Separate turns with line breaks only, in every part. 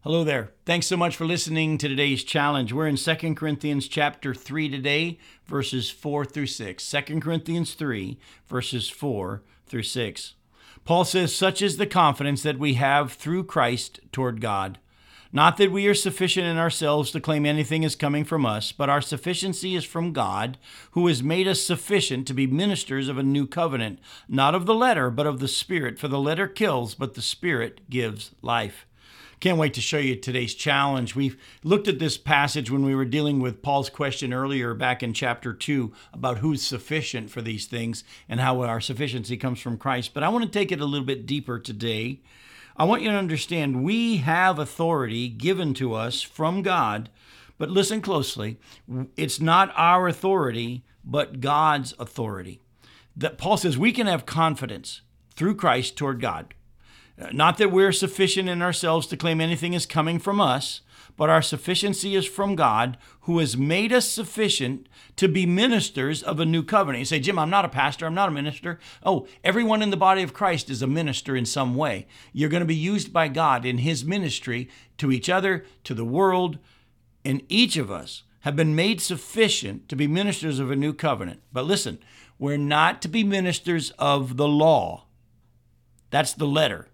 Hello there. Thanks so much for listening to today's challenge. We're in 2 Corinthians chapter 3 today, verses 4 through 6. 2 Corinthians 3, verses 4 through 6. Paul says, "Such is the confidence that we have through Christ toward God. Not that we are sufficient in ourselves to claim anything is coming from us, but our sufficiency is from God, who has made us sufficient to be ministers of a new covenant, not of the letter, but of the Spirit. For the letter kills, but the Spirit gives life." Can't wait to show you today's challenge. We've looked at this passage when we were dealing with Paul's question earlier back in chapter 2 about who's sufficient for these things and how our sufficiency comes from Christ. But I want to take it a little bit deeper today. I want you to understand we have authority given to us from God, but listen closely. It's not our authority, but God's authority. That Paul says we can have confidence through Christ toward God. Not that we're sufficient in ourselves to claim anything is coming from us, but our sufficiency is from God, who has made us sufficient to be ministers of a new covenant. You say, "Jim, I'm not a pastor, I'm not a minister." Oh, everyone in the body of Christ is a minister in some way. You're going to be used by God in his ministry to each other, to the world, and each of us have been made sufficient to be ministers of a new covenant. But listen, we're not to be ministers of the law. That's the letter.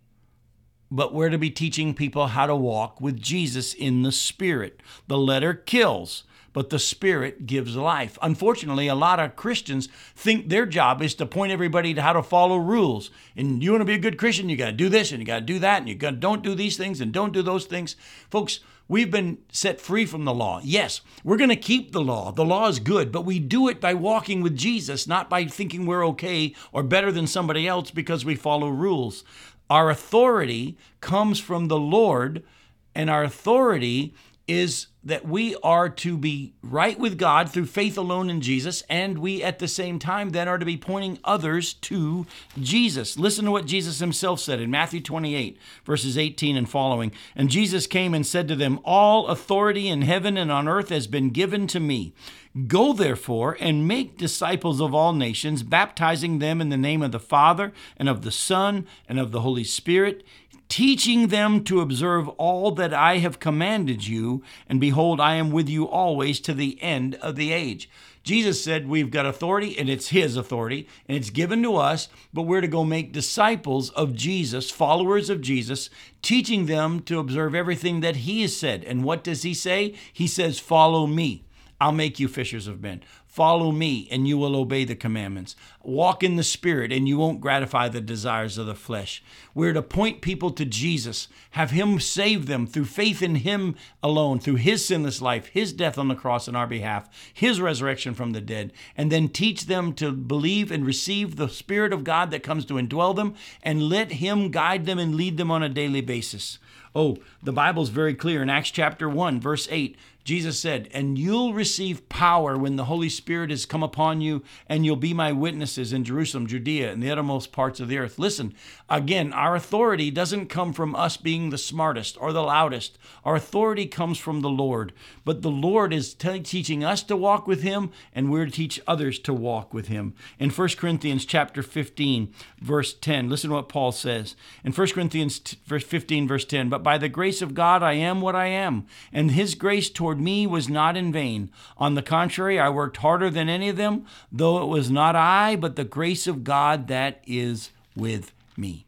But we're to be teaching people how to walk with Jesus in the Spirit. The letter kills, but the Spirit gives life. Unfortunately, a lot of Christians think their job is to point everybody to how to follow rules. And you want to be a good Christian, you got to do this and you got to do that, and you got to don't do these things and don't do those things. Folks, we've been set free from the law. Yes, we're going to keep the law. The law is good, but we do it by walking with Jesus, not by thinking we're okay or better than somebody else because we follow rules. Our authority comes from the Lord, and our authority is that we are to be right with God through faith alone in Jesus, and we at the same time then are to be pointing others to Jesus. Listen to what Jesus himself said in Matthew 28, verses 18 and following. "And Jesus came and said to them, 'All authority in heaven and on earth has been given to me. Go therefore and make disciples of all nations, baptizing them in the name of the Father and of the Son and of the Holy Spirit, teaching them to observe all that I have commanded you, and behold, I am with you always to the end of the age.'" Jesus said we've got authority, and it's his authority, and it's given to us, but we're to go make disciples of Jesus, followers of Jesus, teaching them to observe everything that he has said. And what does he say? He says, "Follow me. I'll make you fishers of men. Follow me, and you will obey the commandments. Walk in the Spirit, and you won't gratify the desires of the flesh." We're to point people to Jesus, have him save them through faith in him alone, through his sinless life, his death on the cross in our behalf, his resurrection from the dead, and then teach them to believe and receive the Spirit of God that comes to indwell them, and let him guide them and lead them on a daily basis. Oh, the Bible's very clear. In Acts chapter 1, verse 8, Jesus said, "And you'll receive power when the Holy Spirit has come upon you, and you'll be my witnesses in Jerusalem, Judea, and the uttermost parts of the earth." Listen, again, our authority doesn't come from us being the smartest or the loudest. Our authority comes from the Lord. But the Lord is teaching us to walk with him, and we're to teach others to walk with him. In 1 Corinthians chapter 15, verse 10, listen to what Paul says. In 1 Corinthians 15, verse 10, "But by the grace of God I am what I am, and his grace toward me was not in vain. On the contrary, I worked harder than any of them, though it was not I, but the grace of God that is with me."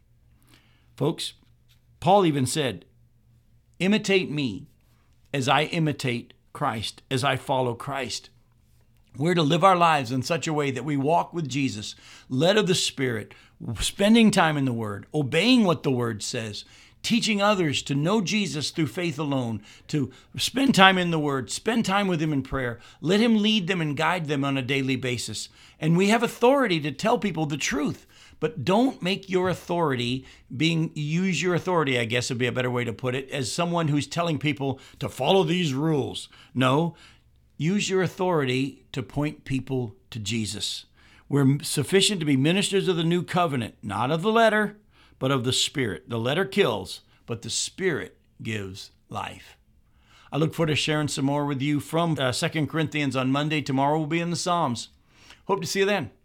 Folks, Paul even said, "Imitate me as I imitate Christ, as I follow Christ." We're to live our lives in such a way that we walk with Jesus, led of the Spirit, spending time in the Word, obeying what the Word says, teaching others to know Jesus through faith alone, to spend time in the Word, spend time with him in prayer, let him lead them and guide them on a daily basis. And we have authority to tell people the truth, but don't make your authority use your authority, I guess would be a better way to put it, as someone who's telling people to follow these rules. No, use your authority to point people to Jesus. We're sufficient to be ministers of the new covenant, not of the letter, but of the Spirit. The letter kills, but the Spirit gives life. I look forward to sharing some more with you from 2 Corinthians on Monday. Tomorrow we'll be in the Psalms. Hope to see you then.